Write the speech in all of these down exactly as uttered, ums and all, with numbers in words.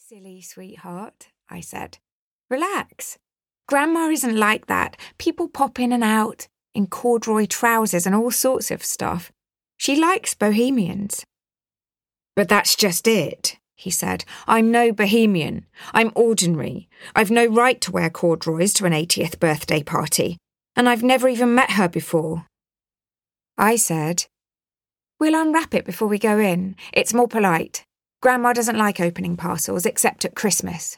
Silly sweetheart, I said. Relax. Grandma isn't like that. People pop in and out, in corduroy trousers and all sorts of stuff. She likes bohemians. But that's just it, he said. I'm no bohemian. I'm ordinary. I've no right to wear corduroys to an eightieth birthday party, and I've never even met her before. I said, We'll unwrap it before we go in. It's more polite. Grandma doesn't like opening parcels except at Christmas.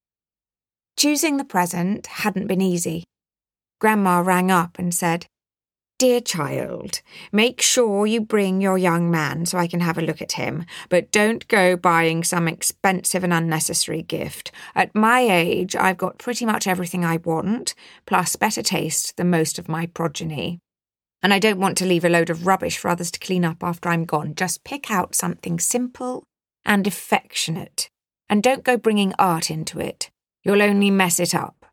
Choosing the present hadn't been easy. Grandma rang up and said, Dear child, make sure you bring your young man so I can have a look at him, but don't go buying some expensive and unnecessary gift. At my age, I've got pretty much everything I want, plus better taste than most of my progeny. And I don't want to leave a load of rubbish for others to clean up after I'm gone. Just pick out something simple and affectionate, and don't go bringing art into it. You'll only mess it up.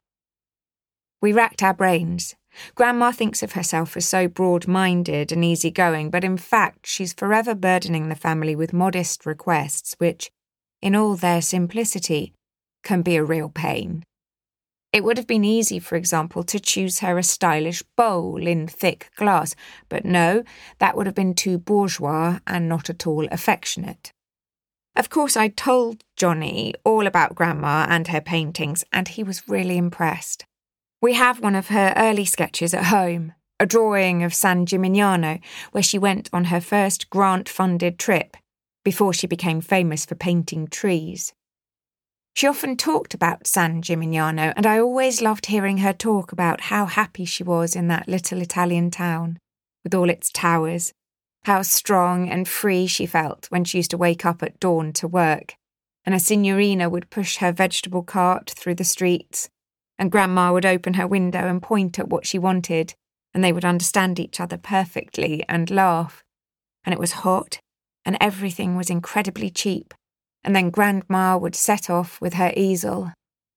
We racked our brains. Grandma thinks of herself as so broad-minded and easygoing, but in fact she's forever burdening the family with modest requests which, in all their simplicity, can be a real pain. It would have been easy, for example, to choose her a stylish bowl in thick glass, but no, that would have been too bourgeois and not at all affectionate. Of course, I told Johnny all about Grandma and her paintings, and he was really impressed. We have one of her early sketches at home, a drawing of San Gimignano, where she went on her first grant-funded trip, before she became famous for painting trees. She often talked about San Gimignano, and I always loved hearing her talk about how happy she was in that little Italian town, with all its towers. How strong and free she felt when she used to wake up at dawn to work, and a signorina would push her vegetable cart through the streets, and Grandma would open her window and point at what she wanted, and they would understand each other perfectly and laugh. And it was hot, and everything was incredibly cheap, and then Grandma would set off with her easel.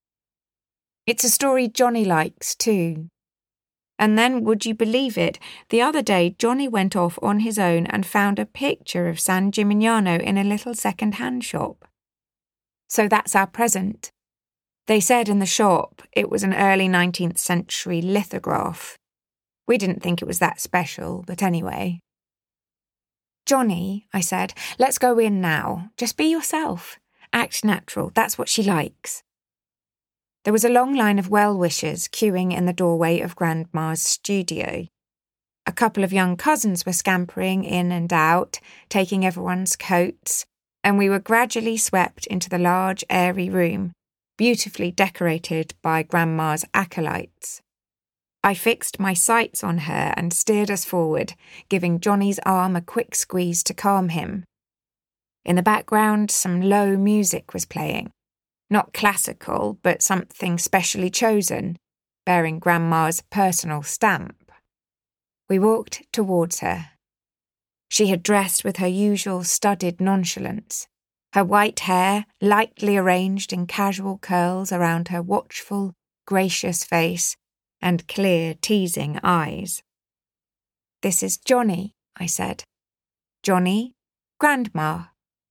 It's a story Johnny likes, too. And then, would you believe it, the other day Johnny went off on his own and found a picture of San Gimignano in a little second-hand shop. So that's our present. They said in the shop it was an early nineteenth century lithograph. We didn't think it was that special, but anyway. Johnny, I said, let's go in now. Just be yourself. Act natural, that's what she likes. There was a long line of well-wishers queuing in the doorway of Grandma's studio. A couple of young cousins were scampering in and out, taking everyone's coats, and we were gradually swept into the large, airy room, beautifully decorated by Grandma's acolytes. I fixed my sights on her and steered us forward, giving Johnny's arm a quick squeeze to calm him. In the background, some low music was playing. Not classical, but something specially chosen, bearing Grandma's personal stamp. We walked towards her. She had dressed with her usual studied nonchalance, her white hair lightly arranged in casual curls around her watchful, gracious face and clear, teasing eyes. This is Johnny, I said. Johnny, Grandma.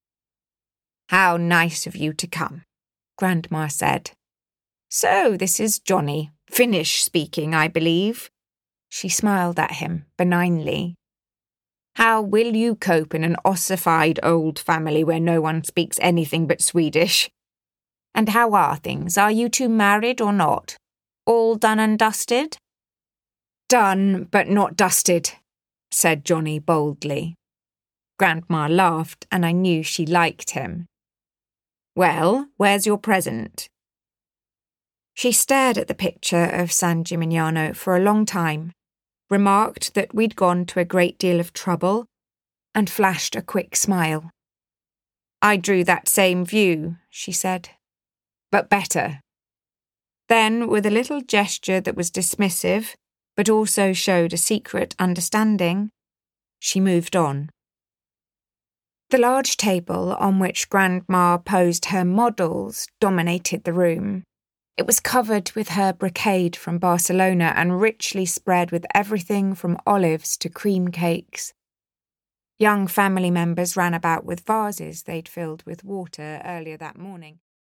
How nice of you to come, Grandma said. So this is Johnny, Finnish speaking, I believe. She smiled at him benignly. How will you cope in an ossified old family where no one speaks anything but Swedish? And how are things? Are you two married or not? All done and dusted? Done, but not dusted, said Johnny boldly. Grandma laughed, and I knew she liked him. Well, where's your present? She stared at the picture of San Gimignano for a long time, remarked that we'd gone to a great deal of trouble, and flashed a quick smile. I drew that same view, she said, but better. Then, with a little gesture that was dismissive, but also showed a secret understanding, she moved on. The large table on which Grandma posed her models dominated the room. It was covered with her brocade from Barcelona and richly spread with everything from olives to cream cakes. Young family members ran about with vases they'd filled with water earlier that morning.